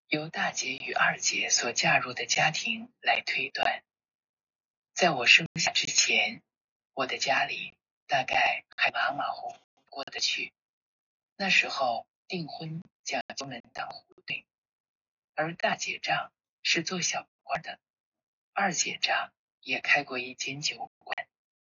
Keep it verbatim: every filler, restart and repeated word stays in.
由大姐与二姐所嫁入的家庭来推断。在我生下之前，我的家里大概还马马虎虎过得去。那时候订婚讲究门当户对，而大姐丈是做小官的，二姐丈也开过一间酒馆，